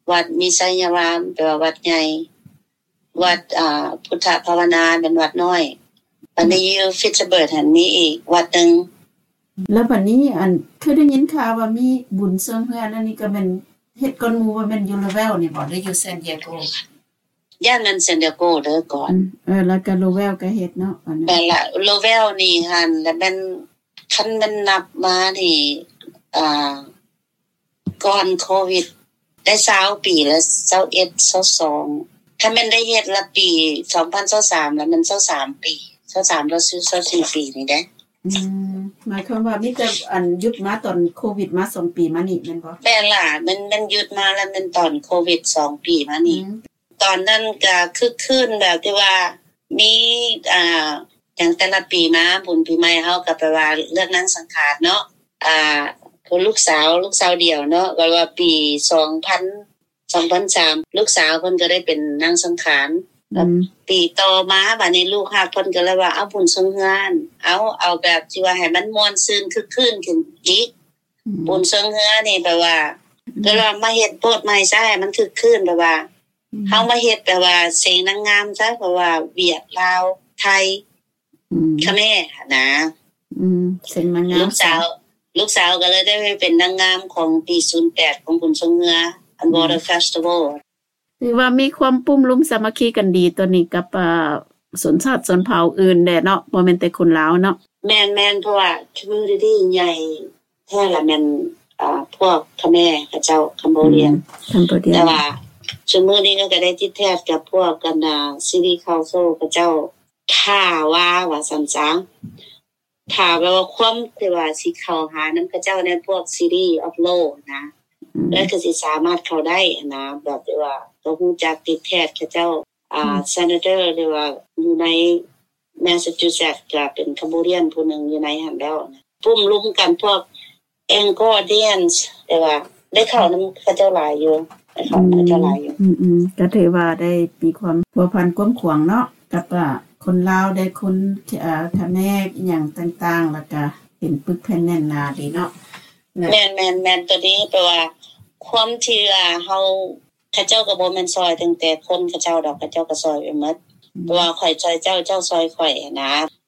วัดมีไสยารามแปลว่าวัดใหญ่วัดพุทธภาวนาเป็นวัดน้อยอันนี้อยู่ฟิตซเบิร์กหั่นมีอีกวัดนึงแล้วบัดนี้คือได้ยินข่าวว่ามีบุญเซิงเฮือนอันนี้ก็แม่นเฮ็ดก่อนหมู่ว่าแม่นอยู่โลเวลนี่บ่ได้อยู่ซานดิเอโกย่านนั้นซานดิเอโกเด้อก่อนแล้วก็โลเวลก็เฮ็ดเนาะอันนั้นแต่ละโลเวลนี่หั่นแล้วมันคันมันนับมานี่ก่อนโควิดได้20ปีแล้ว21 22ถ้ามันได้เฮ็ดละปี2023แล้วมัน23ปี23แล้ว24ปีนี่เด้หมายความว่ามีแต่หยุดมาตอนโควิดมา2ปีมานี่แม่นบ่แม่นล่ะมันหยุดมาแล้วมันตอนโควิด2ปีมานี่ตอนนั้นก็คึกคืนแบบที่ว่ามีอย่างแต่ละปีมาบุญปีใหม่เฮาก็แปลว่าเรื่องนั้นสังขารเนาะคือลูกสาวเดียวเนาะก็ว่าปี2003ลูกสาวเพิ่นก็ได้เป็นนางสังขารปีต่อมาบัดนี้ลูกฮักเพิ่นก็เลยว่าเอาบุญสงเฮือนเอาแบบที่ว่าให้มันม่วนซื่นคึกคืนขึ้นอีกบุญสงเฮือนนี่แปลว่าก็ว่ามาเฮ็ดโพดใหม่ซะให้มันคึกคืนแปลว่าเฮามาเฮ็ดแปลว่าเสียงนางงามซะเพราะว่าเวียดลาวไทยเขมรนะเสียงนางงามลูกสาวก็เลยได้เป็นนางงามของปี08ของบุญสงเฮืออัน Water Festival ถือว่ามีความปุ้มลุ้มสามัคคีกันดีตัวนี้กับชนชาติชนเผ่าอื่นแน่เนาะบ่แม่นแต่คนลาวเนาะแม่นๆเพราะว่า community ใหญ่แท้ละแม่นพวกเขมรเขาเจ้าคัมโบเดียนแต่ว่าชั่วโมงนี้ก็ได้ติดแทบกับพวกกันCity Council เขาเจ้าท่าว่าซั่นจังถ้าว่าความที่ว่าสิเข้าหานำเขาเจ้าในพวก City of Law นะแล้วก็สิสามารถเข้าได้นะแบบที่ว่าต้องรู้จักติดแทบเขาเจ้าSenator หรือว่าอยู่ใน Massachusetts ก็เป็นคัมโบเดียนผู้นึงอยู่ในหั่นแล้วปุ้มลุ้มกันพวก Anglo-Indians แต่ว่าได้เข้านำเขาเจ้าหลายอยู่ก็ถือว่าได้มีความพัวพันกว้างขวางเนาะกับคนลาวได้คนทะแนกอีหยังต่างๆแล้วก็เป็นปึกแผ่นแน่นหนาดีเนาะแม่นตัวนี้แปลว่าความที่เฮาเขาเจ้าก็บ่แม่นซอยตั้งแต่คนเขาเจ้าดอกเขาเจ้าก็ซอยไปหมดเพราะว่าข่อยซอยเจ้าซอยข่อยนะ